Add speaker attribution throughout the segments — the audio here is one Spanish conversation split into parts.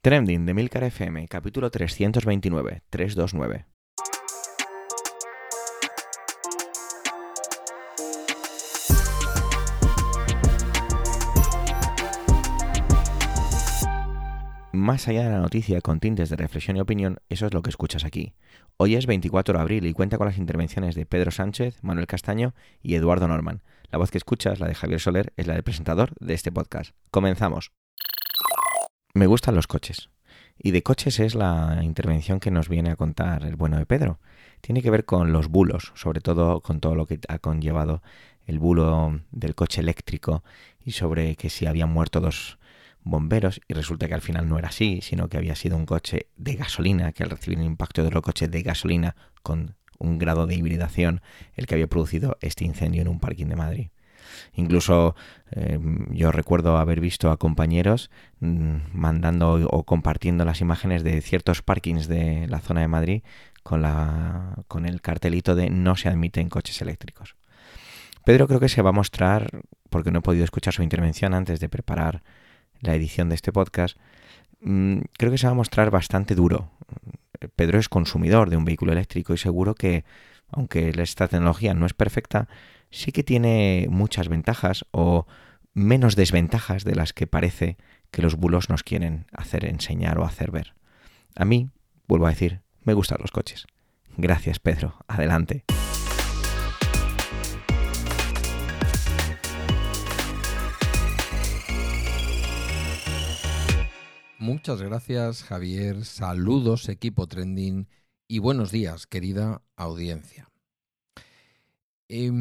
Speaker 1: Trending de Milcar FM, capítulo 329, 329. Más allá de la noticia con tintes de reflexión y opinión, eso es lo que escuchas aquí. Hoy es 24 de abril y cuenta con las intervenciones de Pedro Sánchez, Manuel Castaño y Eduardo Norman. La voz que escuchas, la de Javier Soler, es la del presentador de este podcast. Comenzamos. Me gustan los coches. Y de coches es la intervención que nos viene a contar el bueno de Pedro. Tiene que ver con los bulos, sobre todo con todo lo que ha conllevado el bulo del coche eléctrico y sobre que si habían muerto dos bomberos, y resulta que al final no era así, sino que había sido un coche de gasolina, que al recibir el impacto de otro coche de gasolina con un grado de hibridación, el que había producido este incendio en un parking de Madrid. Incluso yo recuerdo haber visto a compañeros mandando o compartiendo las imágenes de ciertos parkings de la zona de Madrid con el cartelito de no se admiten coches eléctricos. Pedro creo que se va a mostrar, porque no he podido escuchar su intervención antes de preparar la edición de este podcast, creo que se va a mostrar bastante duro. Pedro es consumidor de un vehículo eléctrico y seguro que, aunque esta tecnología no es perfecta, sí que tiene muchas ventajas o menos desventajas de las que parece que los bulos nos quieren hacer enseñar o hacer ver. A mí, vuelvo a decir, me gustan los coches. Gracias, Pedro. Adelante.
Speaker 2: Muchas gracias, Javier. Saludos, equipo Trending, y buenos días, querida audiencia. Es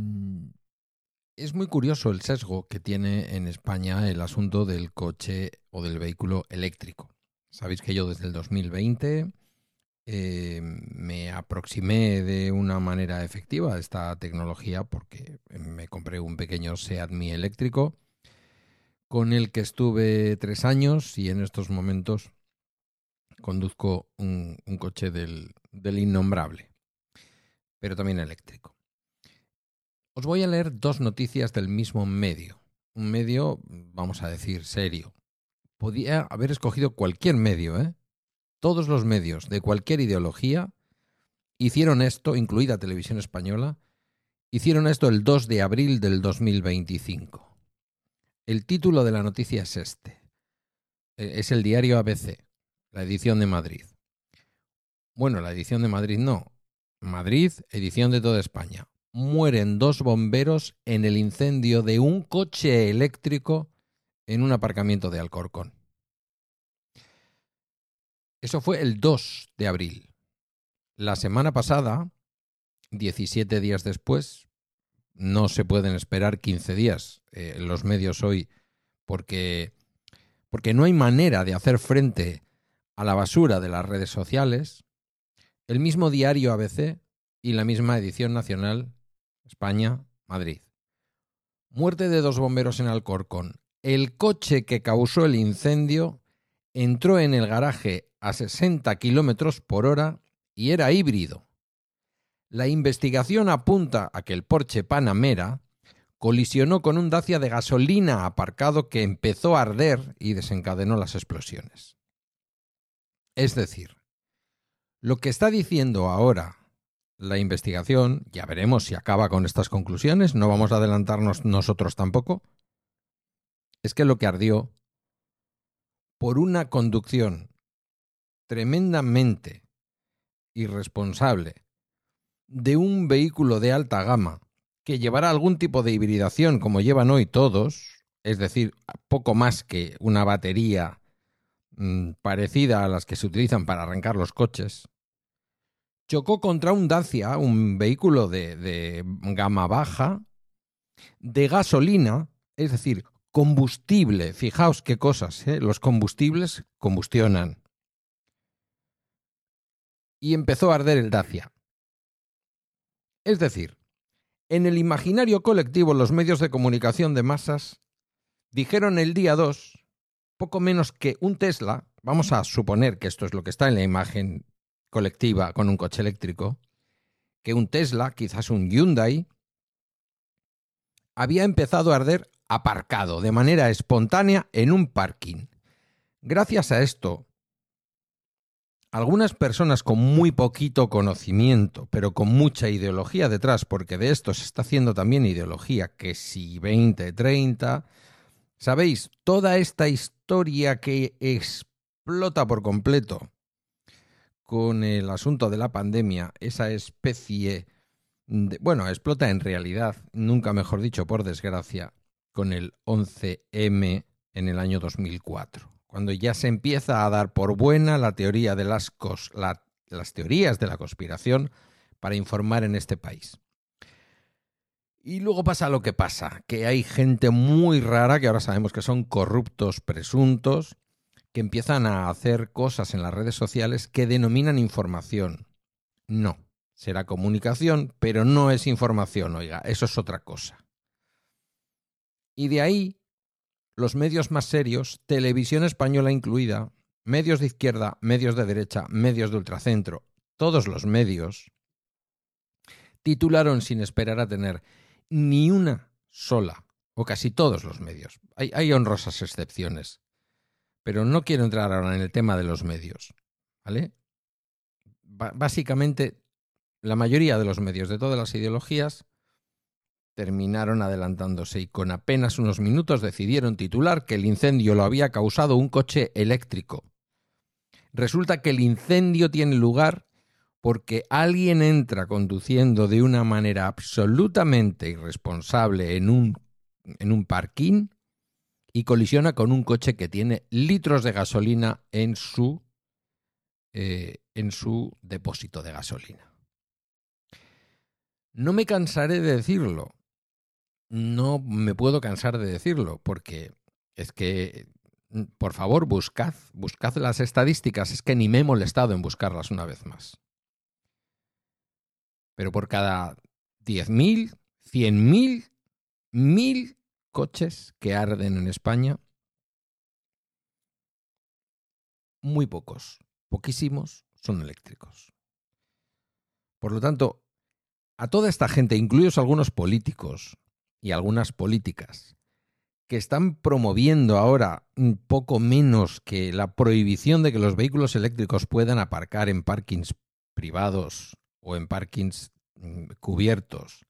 Speaker 2: muy curioso el sesgo que tiene en España el asunto del coche o del vehículo eléctrico. Sabéis que yo desde el 2020 me aproximé de una manera efectiva a esta tecnología porque me compré un pequeño Seat Mii eléctrico con el que estuve 3 años y en estos momentos conduzco un coche del innombrable, pero también eléctrico. Os voy a leer 2 noticias del mismo medio. Un medio, vamos a decir, serio. Podía haber escogido cualquier medio, ¿eh? Todos los medios de cualquier ideología hicieron esto, incluida Televisión Española, hicieron esto el 2 de abril del 2025. El título de la noticia es este. Es el diario ABC, la edición de Madrid. Bueno, la edición de Madrid no. Madrid, edición de toda España. Mueren 2 bomberos en el incendio de un coche eléctrico en un aparcamiento de Alcorcón. Eso fue el 2 de abril. La semana pasada, 17 días después, no se pueden esperar 15 días los medios hoy porque no hay manera de hacer frente a la basura de las redes sociales. El mismo diario ABC y la misma edición nacional, España, Madrid. Muerte de 2 bomberos en Alcorcón. El coche que causó el incendio entró en el garaje a 60 kilómetros por hora y era híbrido. La investigación apunta a que el Porsche Panamera colisionó con un Dacia de gasolina aparcado que empezó a arder y desencadenó las explosiones. Es decir, lo que está diciendo ahora la investigación, ya veremos si acaba con estas conclusiones, no vamos a adelantarnos nosotros tampoco, es que lo que ardió por una conducción tremendamente irresponsable de un vehículo de alta gama que llevará algún tipo de hibridación como llevan hoy todos, es decir, poco más que una batería parecida a las que se utilizan para arrancar los coches, chocó contra un Dacia, un vehículo de gama baja, de gasolina, es decir, combustible. Fijaos qué cosas, los combustibles combustionan. Y empezó a arder el Dacia. Es decir, en el imaginario colectivo los medios de comunicación de masas dijeron el día 2 poco menos que un Tesla, vamos a suponer que esto es lo que está en la imagen colectiva con un coche eléctrico, que un Tesla, quizás un Hyundai, había empezado a arder aparcado de manera espontánea en un parking. Gracias a esto, algunas personas con muy poquito conocimiento, pero con mucha ideología detrás, porque de esto se está haciendo también ideología, que si 20, 30, ¿sabéis? Toda esta historia que explota por completo con el asunto de la pandemia, esa especie de, bueno, explota en realidad, nunca mejor dicho, por desgracia, con el 11M en el año 2004, cuando ya se empieza a dar por buena la teoría de las teorías de la conspiración para informar en este país. Y luego pasa lo que pasa, que hay gente muy rara, que ahora sabemos que son corruptos presuntos, que empiezan a hacer cosas en las redes sociales que denominan información. No, será comunicación, pero no es información, oiga, eso es otra cosa. Y de ahí, los medios más serios, Televisión Española incluida, medios de izquierda, medios de derecha, medios de ultracentro, todos los medios, titularon sin esperar a tener ni una sola, o casi todos los medios. Hay honrosas excepciones, pero no quiero entrar ahora en el tema de los medios, ¿vale? Básicamente, la mayoría de los medios de todas las ideologías terminaron adelantándose y con apenas unos minutos decidieron titular que el incendio lo había causado un coche eléctrico. Resulta que el incendio tiene lugar porque alguien entra conduciendo de una manera absolutamente irresponsable en un parking y colisiona con un coche que tiene litros de gasolina en su depósito de gasolina. No me cansaré de decirlo. No me puedo cansar de decirlo, porque es que, por favor, buscad las estadísticas. Es que ni me he molestado en buscarlas una vez más. Pero por cada 10.000, 100.000, 1.000 coches que arden en España, muy pocos, poquísimos, son eléctricos. Por lo tanto, a toda esta gente, incluidos algunos políticos y algunas políticas, que están promoviendo ahora un poco menos que la prohibición de que los vehículos eléctricos puedan aparcar en parkings privados o en parkings cubiertos.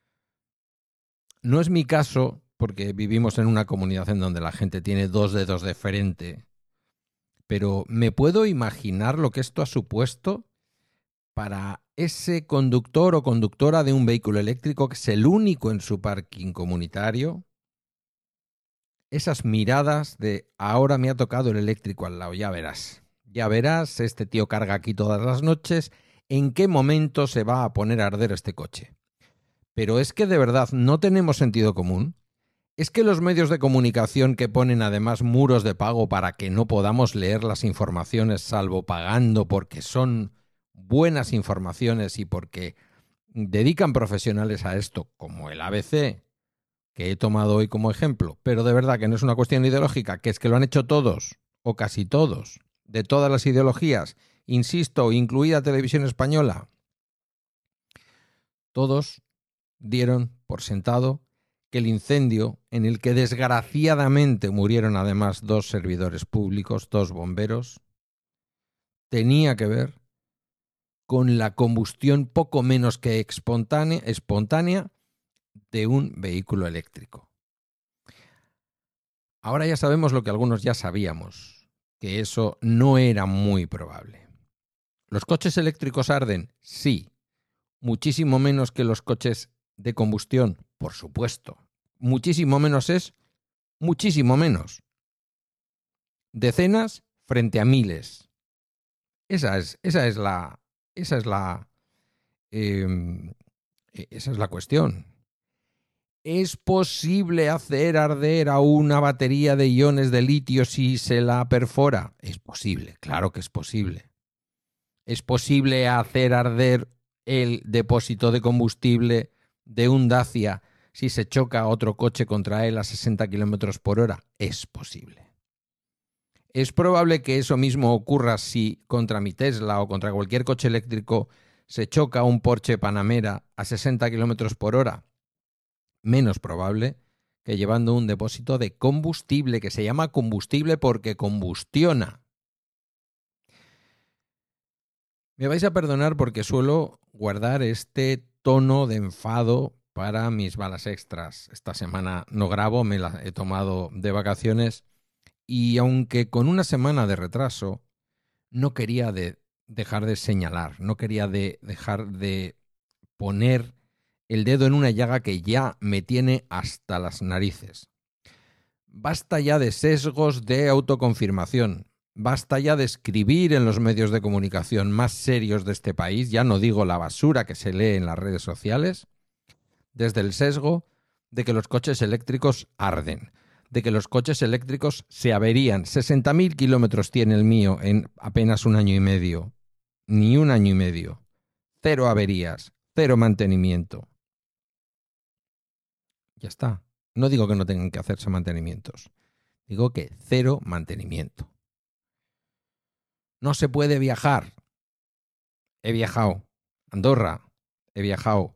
Speaker 2: No es mi caso, porque vivimos en una comunidad en donde la gente tiene 2 dedos de frente, pero me puedo imaginar lo que esto ha supuesto para ese conductor o conductora de un vehículo eléctrico que es el único en su parking comunitario. Esas miradas de ahora me ha tocado el eléctrico al lado, ya verás, este tío carga aquí todas las noches, ¿en qué momento se va a poner a arder este coche? Pero es que de verdad no tenemos sentido común. Es que los medios de comunicación que ponen además muros de pago para que no podamos leer las informaciones salvo pagando porque son buenas informaciones y porque dedican profesionales a esto, como el ABC, que he tomado hoy como ejemplo, pero de verdad que no es una cuestión ideológica, que es que lo han hecho todos, o casi todos, de todas las ideologías, insisto, incluida Televisión Española, todos dieron por sentado que el incendio, en el que desgraciadamente murieron además 2 servidores públicos, 2 bomberos, tenía que ver con la combustión poco menos que espontánea de un vehículo eléctrico. Ahora ya sabemos lo que algunos ya sabíamos, que eso no era muy probable. ¿Los coches eléctricos arden? Sí. Muchísimo menos que los coches de combustión, por supuesto. Muchísimo menos es muchísimo menos. Decenas frente a miles. Esa es la cuestión. ¿Es posible hacer arder a una batería de iones de litio si se la perfora? Es posible, claro que es posible. ¿Es posible hacer arder el depósito de combustible de un Dacia si se choca otro coche contra él a 60 km por hora? Es posible. ¿Es probable que eso mismo ocurra si contra mi Tesla o contra cualquier coche eléctrico se choca un Porsche Panamera a 60 km por hora? Menos probable que llevando un depósito de combustible, que se llama combustible porque combustiona. Me vais a perdonar porque suelo guardar este tono de enfado para mis balas extras. Esta semana no grabo, me la he tomado de vacaciones y aunque con una semana de retraso, no quería dejar de señalar, no quería dejar de poner el dedo en una llaga que ya me tiene hasta las narices. Basta ya de sesgos de autoconfirmación. Basta ya de escribir en los medios de comunicación más serios de este país, ya no digo la basura que se lee en las redes sociales, desde el sesgo de que los coches eléctricos arden, de que los coches eléctricos se averían. 60.000 kilómetros tiene el mío en apenas un año y medio. Ni un año y medio. 0 averías, 0 mantenimiento. Ya está. No digo que no tengan que hacerse mantenimientos. Digo que 0 mantenimiento. No se puede viajar. He viajado a Andorra, he viajado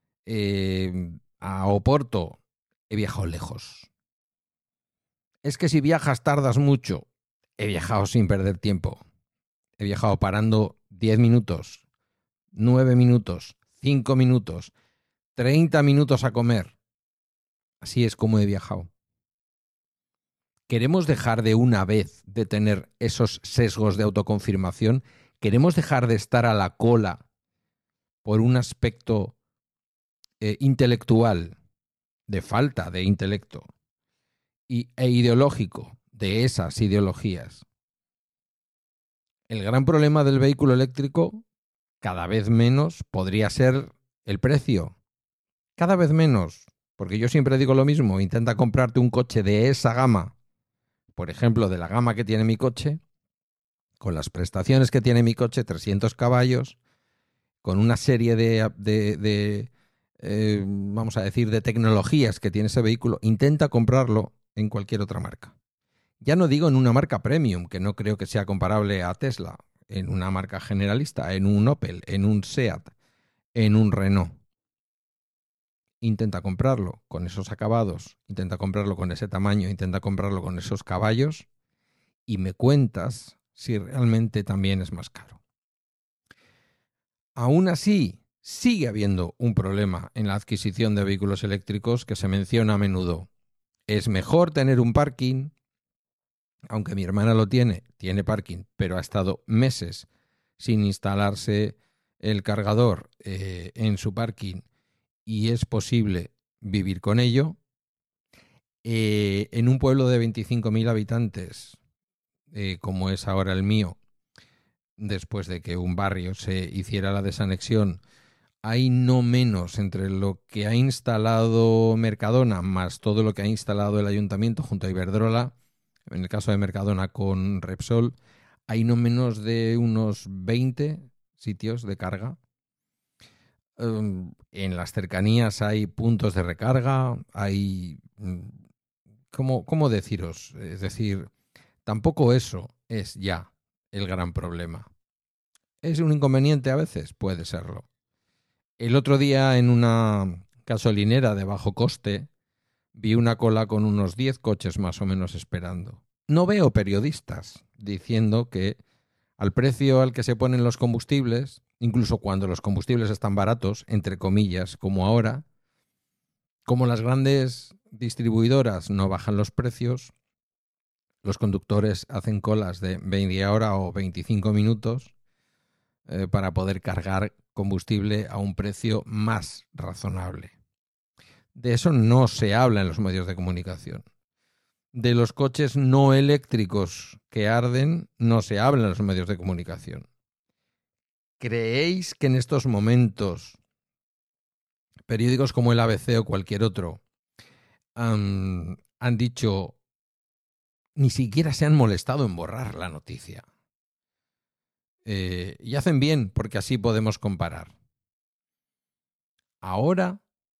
Speaker 2: a Oporto, he viajado lejos. Es que si viajas tardas mucho. He viajado sin perder tiempo. He viajado parando 10 minutos, 9 minutos, 5 minutos, 30 minutos a comer. Así es como he viajado. ¿Queremos dejar de una vez de tener esos sesgos de autoconfirmación? ¿Queremos dejar de estar a la cola por un aspecto intelectual, de falta de intelecto, e ideológico, de esas ideologías? El gran problema del vehículo eléctrico, cada vez menos, podría ser el precio. Cada vez menos, porque yo siempre digo lo mismo, intenta comprarte un coche de esa gama, por ejemplo, de la gama que tiene mi coche, con las prestaciones que tiene mi coche, 300 caballos, con una serie vamos a decir, de tecnologías que tiene ese vehículo, intenta comprarlo en cualquier otra marca. Ya no digo en una marca premium, que no creo que sea comparable a Tesla, en una marca generalista, en un Opel, en un Seat, en un Renault. Intenta comprarlo con esos acabados, intenta comprarlo con ese tamaño, intenta comprarlo con esos caballos y me cuentas si realmente también es más caro. Aún así, sigue habiendo un problema en la adquisición de vehículos eléctricos que se menciona a menudo. Es mejor tener un parking, aunque mi hermana lo tiene parking, pero ha estado meses sin instalarse el cargador en su parking y es posible vivir con ello. En un pueblo de 25.000 habitantes, como es ahora el mío, después de que un barrio se hiciera la desanexión, hay no menos entre lo que ha instalado Mercadona más todo lo que ha instalado el ayuntamiento junto a Iberdrola, en el caso de Mercadona con Repsol, hay no menos de unos 20 sitios de carga. En las cercanías hay puntos de recarga, hay... ¿Cómo deciros? Es decir, tampoco eso es ya el gran problema. ¿Es un inconveniente a veces? Puede serlo. El otro día en una gasolinera de bajo coste vi una cola con unos 10 coches más o menos esperando. No veo periodistas diciendo que al precio al que se ponen los combustibles, incluso cuando los combustibles están baratos, entre comillas, como ahora, como las grandes distribuidoras no bajan los precios, los conductores hacen colas de media hora o 25 minutos para poder cargar combustible a un precio más razonable. De eso no se habla en los medios de comunicación. De los coches no eléctricos que arden no se habla en los medios de comunicación. ¿Creéis que en estos momentos periódicos como el ABC o cualquier otro han dicho, ni siquiera se han molestado en borrar la noticia? Y hacen bien porque así podemos comparar. Ahora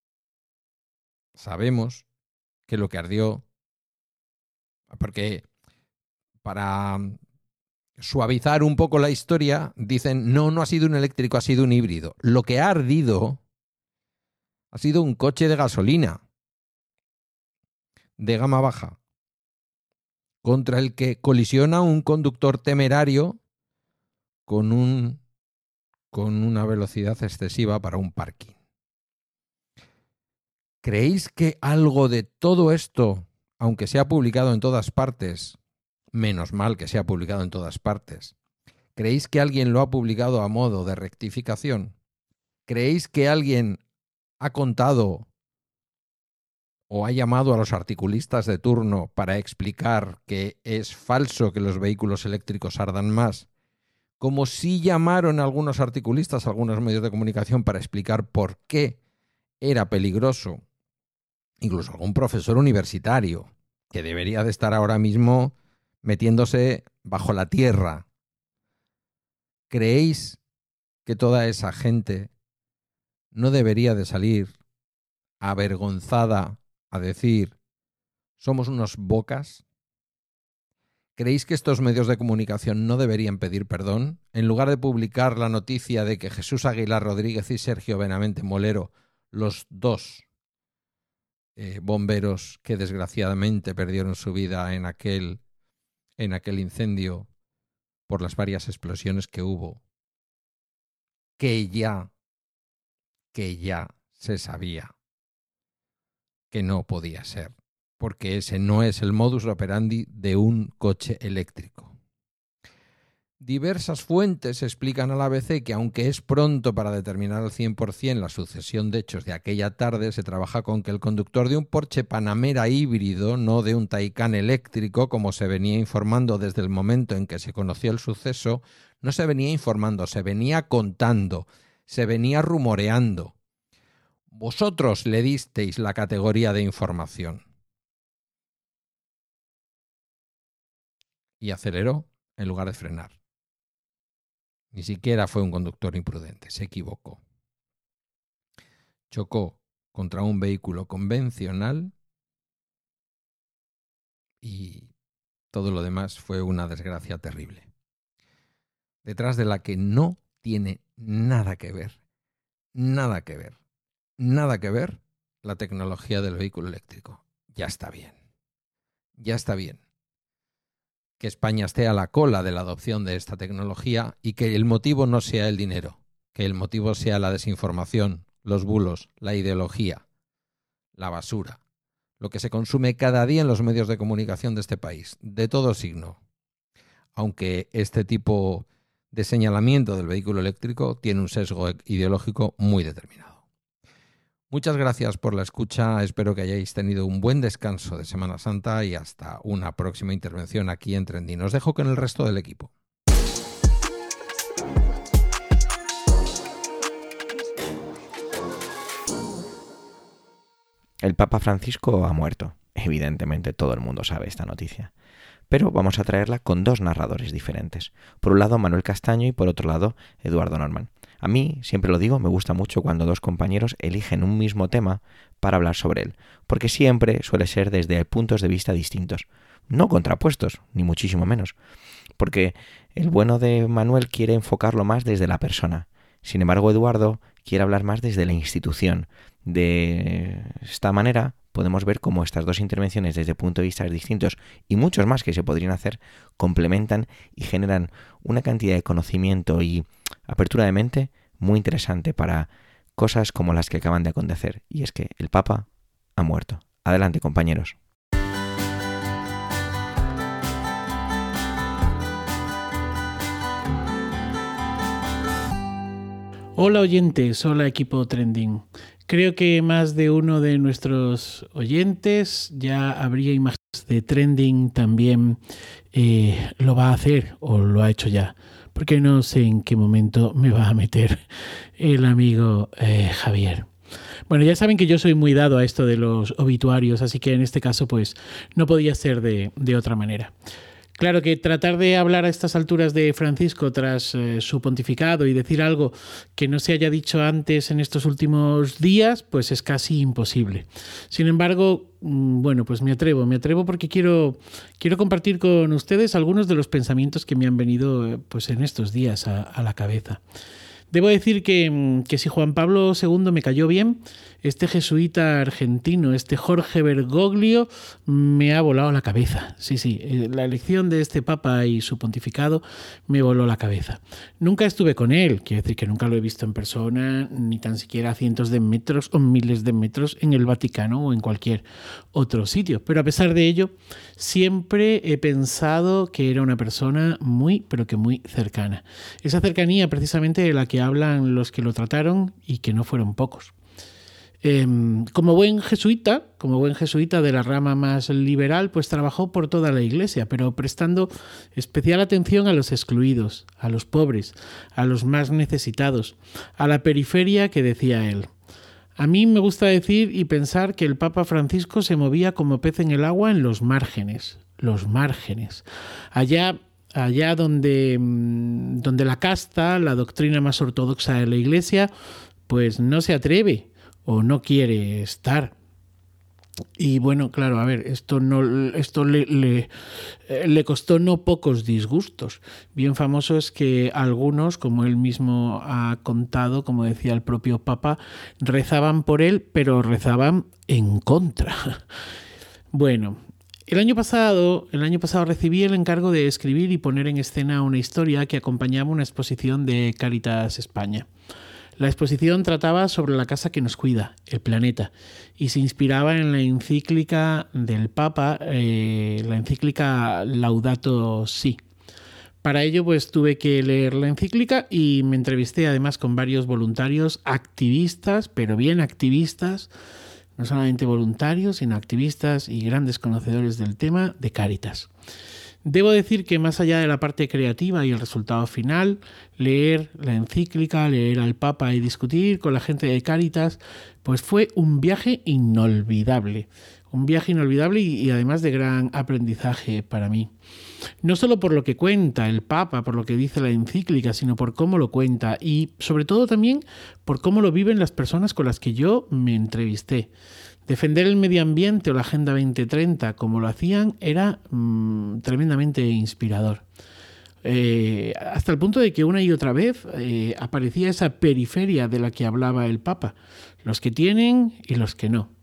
Speaker 2: sabemos que lo que ardió, porque para suavizar un poco la historia, dicen, no ha sido un eléctrico, ha sido un híbrido. Lo que ha ardido ha sido un coche de gasolina. de gama baja contra el que colisiona un conductor temerario con una velocidad excesiva para un parking. ¿Creéis que algo de todo esto, aunque sea publicado en todas partes, menos mal que sea publicado en todas partes, ¿creéis que alguien lo ha publicado a modo de rectificación? ¿Creéis que alguien ha contado o ha llamado a los articulistas de turno para explicar que es falso que los vehículos eléctricos ardan más? Como sí llamaron a algunos articulistas, a algunos medios de comunicación para explicar por qué era peligroso. Incluso algún profesor universitario que debería de estar ahora mismo metiéndose bajo la tierra. ¿Creéis que toda esa gente no debería de salir avergonzada a decir somos unos bocas? ¿Creéis que estos medios de comunicación no deberían pedir perdón? En lugar de publicar la noticia de que Jesús Aguilar Rodríguez y Sergio Benavente Molero, los dos bomberos que desgraciadamente perdieron su vida en aquel incendio por las varias explosiones que hubo, que ya se sabía que no podía ser, porque ese no es el modus operandi de un coche eléctrico. Diversas fuentes explican al ABC que aunque es pronto para determinar al 100% la sucesión de hechos de aquella tarde, se trabaja con que el conductor de un Porsche Panamera híbrido, no de un Taycan eléctrico, como se venía informando desde el momento en que se conoció el suceso, no se venía informando, se venía contando, se venía rumoreando. Vosotros le disteis la categoría de información. Y aceleró en lugar de frenar. Ni siquiera fue un conductor imprudente, se equivocó. Chocó contra un vehículo convencional y todo lo demás fue una desgracia terrible, detrás de la que no tiene nada que ver la tecnología del vehículo eléctrico. Ya está bien que España esté a la cola de la adopción de esta tecnología y que el motivo no sea el dinero, que el motivo sea la desinformación, los bulos, la ideología, la basura, lo que se consume cada día en los medios de comunicación de este país, de todo signo. Aunque este tipo de señalamiento del vehículo eléctrico tiene un sesgo ideológico muy determinado. Muchas gracias por la escucha, espero que hayáis tenido un buen descanso de Semana Santa y hasta una próxima intervención aquí en Trending. Os dejo con el resto del equipo.
Speaker 1: El Papa Francisco ha muerto. Evidentemente todo el mundo sabe esta noticia. Pero vamos a traerla con dos narradores diferentes. Por un lado Manuel Castaño y por otro lado Eduardo Norman. A mí, siempre lo digo, me gusta mucho cuando dos compañeros eligen un mismo tema para hablar sobre él, porque siempre suele ser desde puntos de vista distintos, no contrapuestos, ni muchísimo menos, porque el bueno de Manuel quiere enfocarlo más desde la persona. Sin embargo, Eduardo quiere hablar más desde la institución. De esta manera podemos ver cómo estas dos intervenciones desde puntos de vista distintos y muchos más que se podrían hacer complementan y generan una cantidad de conocimiento y apertura de mente muy interesante para cosas como las que acaban de acontecer. Y es que el Papa ha muerto. Adelante, compañeros.
Speaker 3: Hola oyentes, hola equipo Trending. Creo que más de uno de nuestros oyentes ya habría imágenes de Trending también lo va a hacer o lo ha hecho ya, porque no sé en qué momento me va a meter el amigo Javier. Bueno, ya saben que yo soy muy dado a esto de los obituarios, así que en este caso pues no podía ser de otra manera. Claro que tratar de hablar a estas alturas de Francisco tras su pontificado y decir algo que no se haya dicho antes en estos últimos días, pues es casi imposible. Sin embargo, bueno, pues me atrevo porque quiero compartir con ustedes algunos de los pensamientos que me han venido pues en estos días a la cabeza. Debo decir que si Juan Pablo II me cayó bien, este jesuita argentino, este Jorge Bergoglio, me ha volado la cabeza. Sí, la elección de este papa y su pontificado me voló la cabeza. Nunca estuve con él, quiero decir que nunca lo he visto en persona, ni tan siquiera a cientos de metros o miles de metros en el Vaticano o en cualquier otro sitio. Pero a pesar de ello, siempre he pensado que era una persona muy, pero que muy cercana. Esa cercanía precisamente de la que hablan los que lo trataron y que no fueron pocos. Como buen jesuita de la rama más liberal, pues trabajó por toda la Iglesia, pero prestando especial atención a los excluidos, a los pobres, a los más necesitados, a la periferia que decía él. A mí me gusta decir y pensar que el Papa Francisco se movía como pez en el agua en los márgenes. Allá donde la casta, la doctrina más ortodoxa de la Iglesia, pues no se atreve o no quiere estar. Y bueno, claro, a ver, esto le costó no pocos disgustos. Bien famoso es que algunos, como él mismo ha contado, como decía el propio Papa, rezaban por él, pero rezaban en contra. Bueno, el año pasado recibí el encargo de escribir y poner en escena una historia que acompañaba una exposición de Cáritas España. La exposición trataba sobre la casa que nos cuida, el planeta, y se inspiraba en la encíclica del Papa, la encíclica Laudato Si. Para ello, pues tuve que leer la encíclica y me entrevisté además con varios voluntarios activistas, pero bien activistas, no solamente voluntarios, sino activistas y grandes conocedores del tema de Cáritas. Debo decir que más allá de la parte creativa y el resultado final, leer la encíclica, leer al Papa y discutir con la gente de Cáritas, pues fue un viaje inolvidable. Un viaje inolvidable y además de gran aprendizaje para mí. No solo por lo que cuenta el Papa, por lo que dice la encíclica, sino por cómo lo cuenta y sobre todo también por cómo lo viven las personas con las que yo me entrevisté. Defender el medio ambiente o la Agenda 2030 como lo hacían era tremendamente inspirador. Hasta el punto de que una y otra vez aparecía esa periferia de la que hablaba el Papa. Los que tienen y los que no.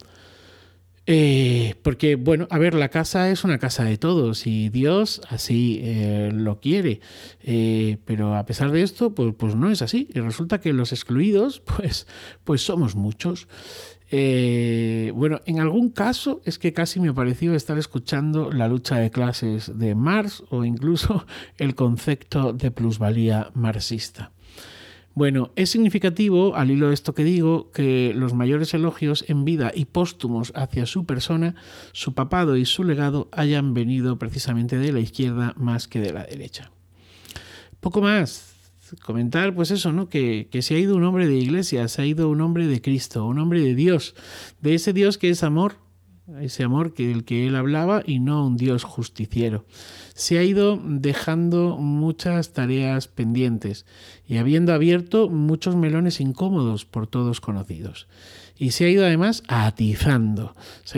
Speaker 3: Porque, bueno, a ver, la casa es una casa de todos y Dios así lo quiere. Pero a pesar de esto, pues no es así. Y resulta que los excluidos, pues somos muchos. Bueno, en algún caso es que casi me pareció estar escuchando la lucha de clases de Marx o incluso el concepto de plusvalía marxista. Bueno, es significativo, al hilo de esto que digo, que los mayores elogios en vida y póstumos hacia su persona, su papado y su legado hayan venido precisamente de la izquierda más que de la derecha. Poco más. Comentar, pues eso, ¿no? Que se ha ido un hombre de iglesia, se ha ido un hombre de Cristo, un hombre de Dios, de ese Dios que es amor, ese amor del que él hablaba y no un Dios justiciero. Se ha ido dejando muchas tareas pendientes y habiendo abierto muchos melones incómodos por todos conocidos. Y se ha ido además atizando.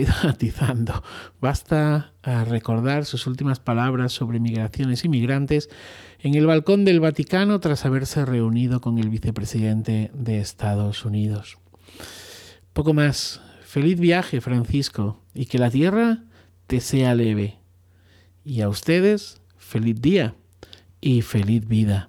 Speaker 3: Basta recordar sus últimas palabras sobre migraciones y migrantes en el balcón del Vaticano tras haberse reunido con el vicepresidente de Estados Unidos. Poco más. Feliz viaje, Francisco, y que la tierra te sea leve. Y a ustedes, feliz día y feliz vida.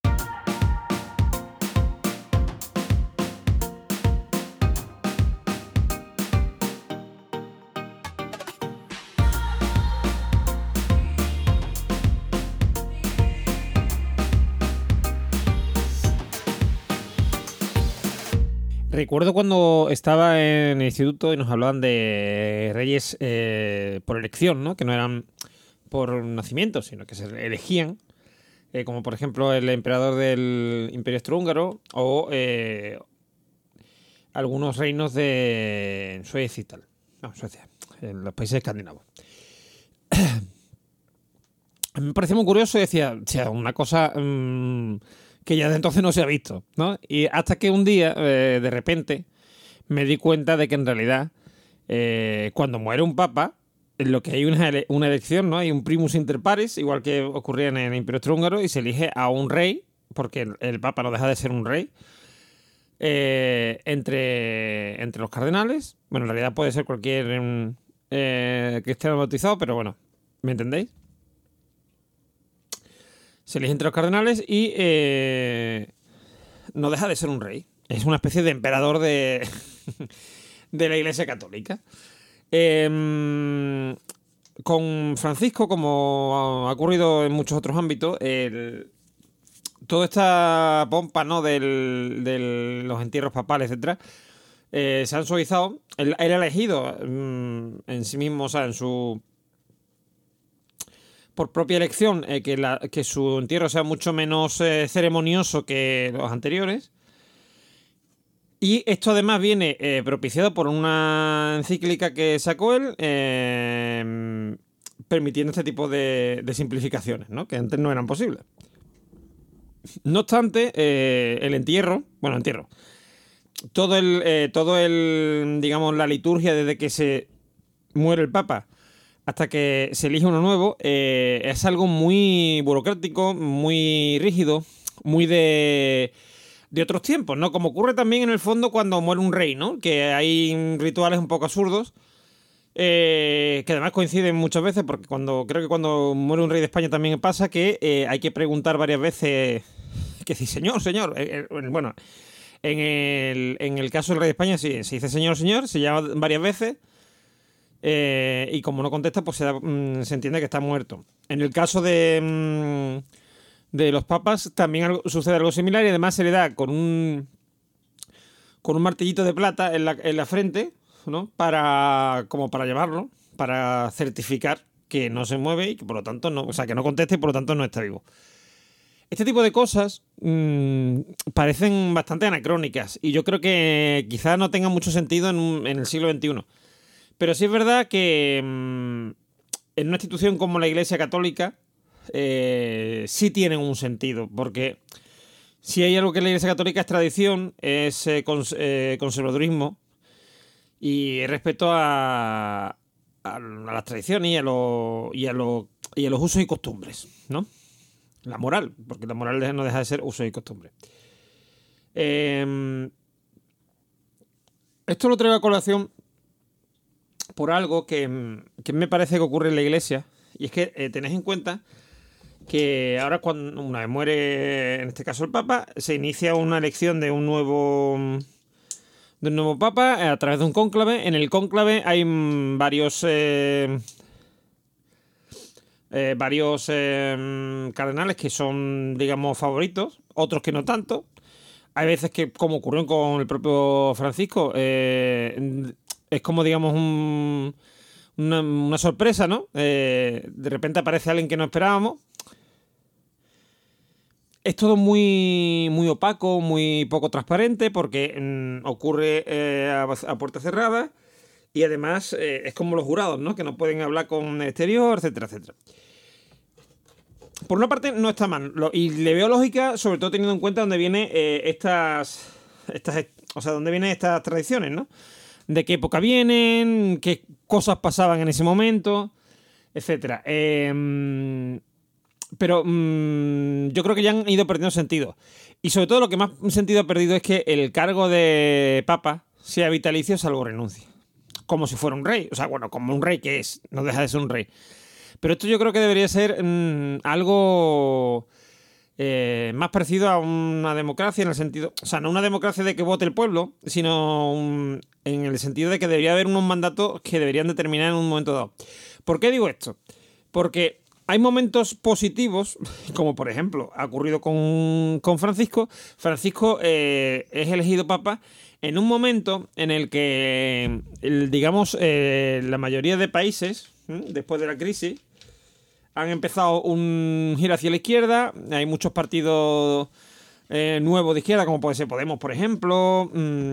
Speaker 4: Recuerdo cuando estaba en el instituto y nos hablaban de reyes por elección, ¿no? Que no eran por nacimiento, sino que se elegían, como por ejemplo el emperador del Imperio Austrohúngaro o algunos reinos de Suecia y tal. No, Suecia, en los países escandinavos. A mí me parecía muy curioso y decía, una cosa que ya de entonces no se ha visto, ¿no? Y hasta que un día, de repente, me di cuenta de que en realidad, cuando muere un papa, en lo que hay una elección, ¿no? Hay un primus inter pares, igual que ocurría en el Imperio Austrohúngaro, y se elige a un rey porque el Papa no deja de ser un rey, entre los cardenales. Bueno, en realidad puede ser cualquier cristiano bautizado, pero bueno, ¿me entendéis? Se elige entre los cardenales y no deja de ser un rey. Es una especie de emperador de la Iglesia Católica. Con Francisco, como ha ocurrido en muchos otros ámbitos, toda esta pompa, ¿no?, de los entierros papales, etcétera, se han suavizado. Él ha elegido en sí mismo, o sea, por propia elección, que su entierro sea mucho menos ceremonioso que los anteriores. Y esto además viene propiciado por una encíclica que sacó él, permitiendo este tipo de simplificaciones, ¿no?, que antes no eran posibles. No obstante, el entierro, digamos, la liturgia desde que se muere el Papa hasta que se elige uno nuevo, es algo muy burocrático, muy rígido, muy de otros tiempos, ¿no? Como ocurre también en el fondo cuando muere un rey, ¿no? Que hay rituales un poco absurdos, que además coinciden muchas veces, porque creo que cuando muere un rey de España también pasa que hay que preguntar varias veces, que dice, señor. Bueno, en el caso del rey de España sí, se dice señor, se llama varias veces, y como no contesta, pues se entiende que está muerto. En el caso de los papas también sucede algo similar, y además se le da con un martillito de plata en la frente, ¿no?, como para llamarlo, para certificar que no se mueve y que por lo tanto no, o sea, que no conteste y por lo tanto no está vivo. Este tipo de cosas parecen bastante anacrónicas y yo creo que quizás no tengan mucho sentido en el siglo XXI. Pero sí es verdad que en una institución como la Iglesia Católica sí tienen un sentido, porque si hay algo que la Iglesia Católica es tradición, es conservadurismo y respeto a las tradiciones y a los usos y costumbres, ¿no? La moral, porque la moral no deja de ser usos y costumbres. Esto lo traigo a colación por algo que me parece que ocurre en la Iglesia, y es que tenéis en cuenta que ahora, cuando una vez muere, en este caso el Papa, se inicia una elección de un nuevo Papa a través de un cónclave. En el cónclave hay varios cardenales que son, digamos, favoritos, otros que no tanto. Hay veces que, como ocurrió con el propio Francisco, es como, digamos, una sorpresa, ¿no? De repente aparece alguien que no esperábamos. Es todo muy, muy opaco, muy poco transparente, porque ocurre a puerta cerrada, y además es como los jurados, ¿no?, que no pueden hablar con el exterior, etcétera, etcétera. Por una parte no está mal, y le veo lógica, sobre todo teniendo en cuenta dónde vienen dónde vienen estas tradiciones, ¿no? De qué época vienen, qué cosas pasaban en ese momento, etcétera. Pero yo creo que ya han ido perdiendo sentido. Y sobre todo lo que más sentido ha perdido es que el cargo de Papa sea vitalicio salvo renuncia. Como si fuera un rey. O sea, bueno, como un rey que es. No deja de ser un rey. Pero esto yo creo que debería ser algo más parecido a una democracia, en el sentido... O sea, no una democracia de que vote el pueblo, sino en el sentido de que debería haber unos mandatos que deberían determinar en un momento dado. ¿Por qué digo esto? Porque hay momentos positivos, como por ejemplo ha ocurrido con Francisco. Francisco es elegido Papa en un momento en el que, digamos, la mayoría de países, después de la crisis, han empezado un giro hacia la izquierda. Hay muchos partidos nuevos de izquierda, como puede ser Podemos, por ejemplo.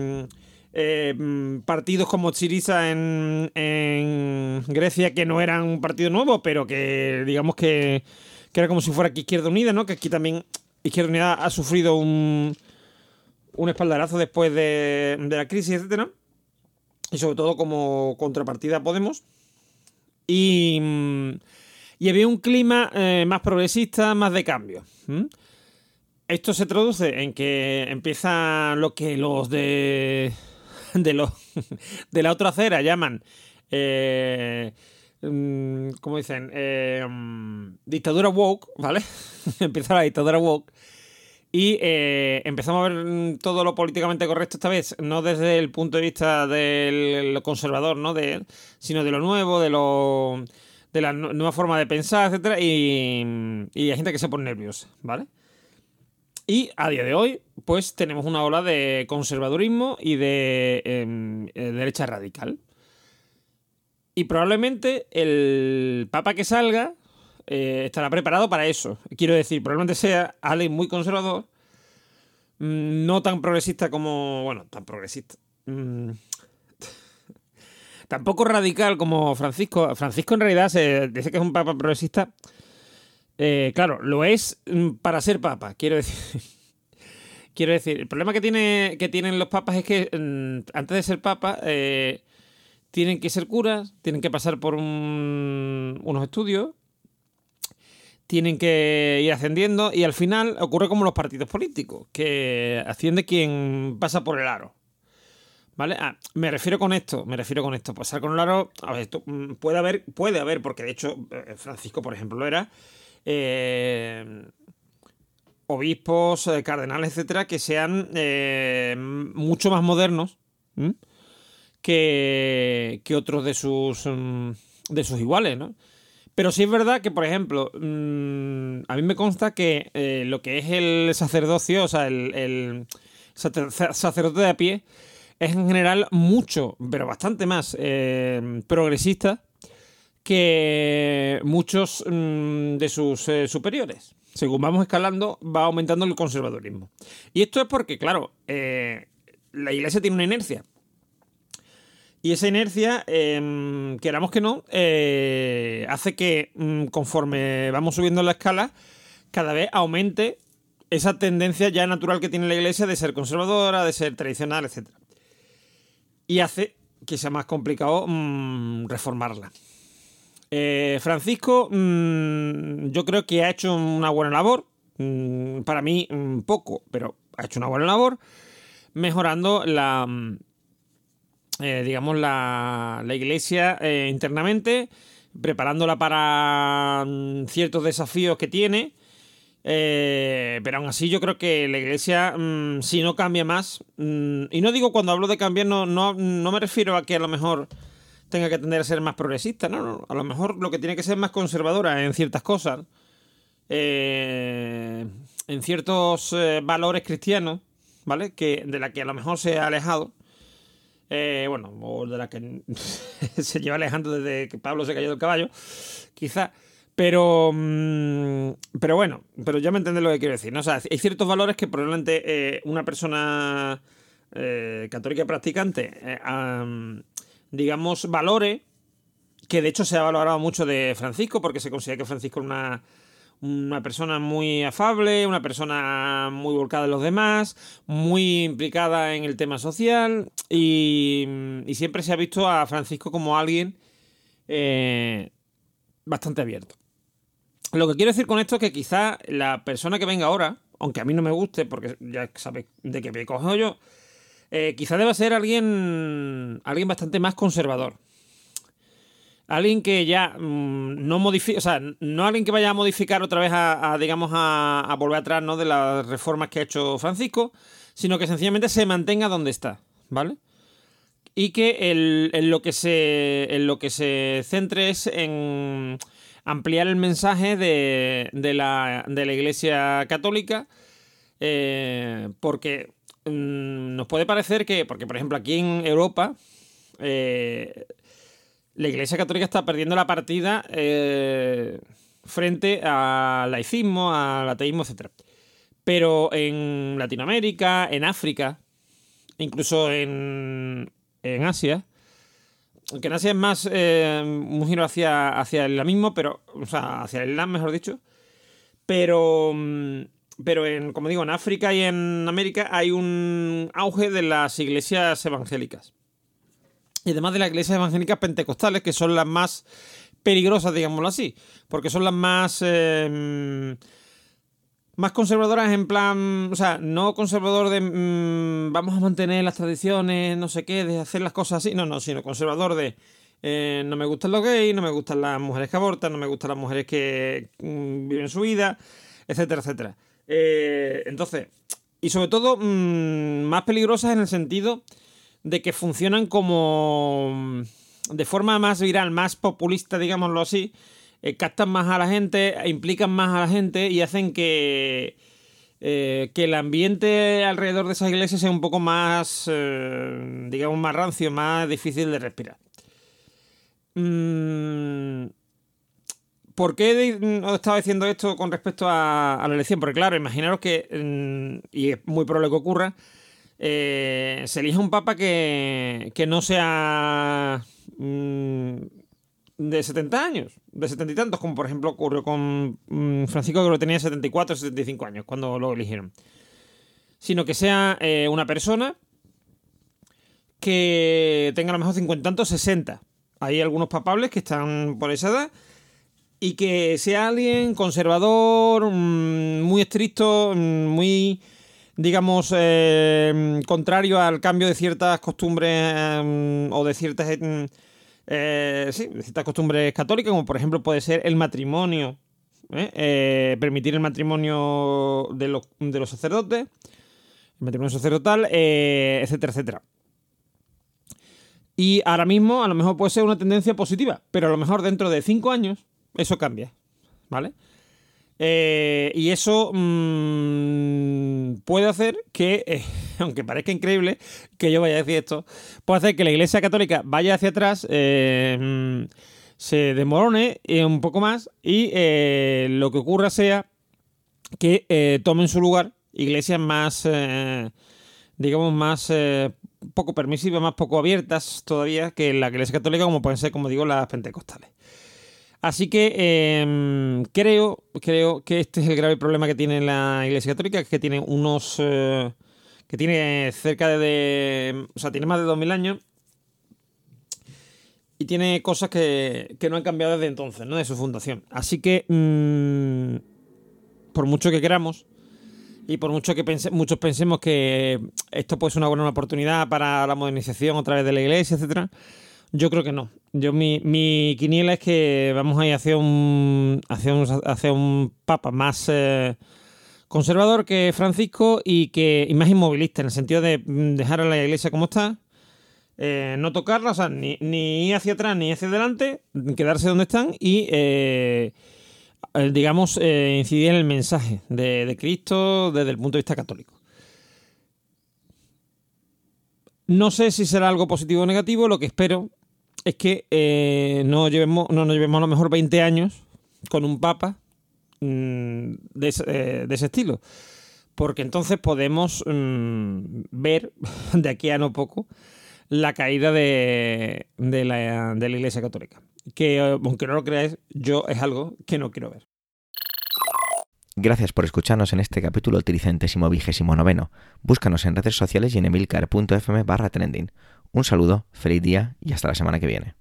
Speaker 4: Partidos como Syriza en Grecia, que no eran un partido nuevo, pero que digamos que era como si fuera aquí Izquierda Unida, ¿no? Que aquí también Izquierda Unida ha sufrido un espaldarazo después de la crisis, etcétera, y sobre todo como contrapartida a Podemos. Y había un clima más progresista, más de cambio. esto se traduce en que empieza lo que los de la otra acera llaman, ¿cómo dicen? Dictadura woke, ¿vale? Empieza la dictadura woke. Y empezamos a ver todo lo políticamente correcto esta vez, no desde el punto de vista del conservador, ¿no? Sino de lo nuevo, de la nueva forma de pensar, etcétera, y hay gente que se pone nerviosa, ¿vale? Y a día de hoy, pues tenemos una ola de conservadurismo y de derecha radical. Y probablemente el papa que salga estará preparado para eso. Quiero decir, probablemente sea alguien muy conservador, no tan progresista como... Bueno, tan progresista. Tampoco radical como Francisco. Francisco en realidad se dice que es un papa progresista. Claro, lo es para ser papa, quiero decir. Quiero decir, el problema que tienen los papas es que antes de ser papa tienen que ser curas, tienen que pasar por unos estudios, tienen que ir ascendiendo y al final ocurre como los partidos políticos, que asciende quien pasa por el aro. ¿Vale? Me refiero con esto. Pasar con el aro, a ver, esto puede haber, porque de hecho Francisco, por ejemplo, lo era, obispos, cardenales, etcétera, que sean mucho más modernos que otros de sus iguales, ¿no? Pero sí es verdad que, por ejemplo, a mí me consta que lo que es el sacerdocio, o sea, el sacerdote de a pie, es en general mucho, pero bastante más progresista que muchos de sus superiores. Según vamos escalando, va aumentando el conservadurismo. Y esto es porque, claro, la Iglesia tiene una inercia. Y esa inercia, queramos que no, hace que conforme vamos subiendo la escala, cada vez aumente esa tendencia ya natural que tiene la Iglesia de ser conservadora, de ser tradicional, etc. Y hace que sea más complicado reformarla. Francisco, yo creo que ha hecho una buena labor. Para mí, poco, pero ha hecho una buena labor mejorando la Iglesia internamente, preparándola para ciertos desafíos que tiene. Pero aún así yo creo que la Iglesia, si no cambia más, y no digo cuando hablo de cambiar, no me refiero a que a lo mejor tenga que tender a ser más progresista, no, a lo mejor lo que tiene que ser más conservadora en ciertas cosas, en ciertos valores cristianos, ¿vale? De la que a lo mejor se ha alejado, o de la que se lleva alejando desde que Pablo se cayó del caballo, quizá. Pero ya me entendés lo que quiero decir, ¿no? O sea, hay ciertos valores que probablemente una persona católica practicante, digamos, valore, que de hecho se ha valorado mucho de Francisco, porque se considera que Francisco es una persona muy afable, una persona muy volcada en los demás, muy implicada en el tema social, y siempre se ha visto a Francisco como alguien bastante abierto. Lo que quiero decir con esto es que quizá la persona que venga ahora, aunque a mí no me guste, porque ya sabes de qué me cojo yo, quizá deba ser alguien bastante más conservador. Alguien que ya no modifique, o sea, no alguien que vaya a modificar otra vez a volver atrás, ¿no?, de las reformas que ha hecho Francisco, sino que sencillamente se mantenga donde está, ¿vale? Y que en lo que se centre es en ampliar el mensaje de la Iglesia Católica, porque nos puede parecer que, porque por ejemplo aquí en Europa la Iglesia Católica está perdiendo la partida frente al laicismo, al ateísmo, etc. Pero en Latinoamérica, en África, incluso en Asia, aunque en Asia es más un giro hacia el islamismo, pero, o sea, hacia el islam, mejor dicho, pero como digo, en África y en América hay un auge de las iglesias evangélicas. Y además de las iglesias evangélicas pentecostales, que son las más peligrosas, digámoslo así, porque son las más más conservadoras en plan, o sea, no conservador de vamos a mantener las tradiciones, no sé qué, de hacer las cosas así, no, sino conservador de no me gustan los gays, no me gustan las mujeres que abortan, no me gustan las mujeres que viven su vida, etcétera, etcétera. Entonces, y sobre todo más peligrosas en el sentido de que funcionan como de forma más viral, más populista, digámoslo así, captan más a la gente, implican más a la gente y hacen que el ambiente alrededor de esas iglesias sea un poco más, digamos, más rancio, más difícil de respirar. ¿Por qué os estaba diciendo esto con respecto a la elección? Porque claro, imaginaros que, y es muy probable que ocurra, se elija un papa que no sea de 70 años, de 70 y tantos, como por ejemplo ocurrió con Francisco, que lo tenía 74 o 75 años cuando lo eligieron, sino que sea una persona que tenga a lo mejor 50 y tantos, 60. Hay algunos papables que están por esa edad y que sea alguien conservador, muy estricto, muy, digamos, contrario al cambio de ciertas costumbres o de ciertas de ciertas costumbres católicas, como por ejemplo puede ser el matrimonio, permitir el matrimonio de los sacerdotes, el matrimonio sacerdotal, etcétera, etcétera. Y ahora mismo a lo mejor puede ser una tendencia positiva, pero a lo mejor dentro de 5 años eso cambia, ¿vale? Y eso puede hacer que, aunque parezca increíble que yo vaya a decir esto, puede hacer que la Iglesia Católica vaya hacia atrás, se desmorone un poco más y lo que ocurra sea que tomen su lugar iglesias más, digamos, más poco permisivas, más poco abiertas todavía que la Iglesia Católica, como pueden ser, como digo, las pentecostales. Así que creo que este es el grave problema que tiene la Iglesia Católica, que tiene que tiene cerca o sea, tiene más de 2000 años y tiene cosas que no han cambiado desde entonces, ¿no? De su fundación. Así que por mucho que queramos y por mucho que muchos pensemos que esto puede ser una buena oportunidad para la modernización a través de la Iglesia, etcétera, yo creo que no. Mi quiniela es que vamos a ir hacia un papa más conservador que Francisco y más inmovilista, en el sentido de dejar a la iglesia como está, no tocarla, o sea, ni ir hacia atrás ni hacia adelante, quedarse donde están y, digamos, incidir en el mensaje de Cristo desde el punto de vista católico. No sé si será algo positivo o negativo, lo que espero es que no nos llevemos a lo mejor 20 años con un papa de ese estilo. Porque entonces podemos ver de aquí a no poco la caída de la Iglesia Católica. Que, aunque no lo creáis, yo es algo que no quiero ver.
Speaker 1: Gracias por escucharnos en este capítulo 329. Búscanos en redes sociales y en emilcar.fm/trending. Un saludo, feliz día y hasta la semana que viene.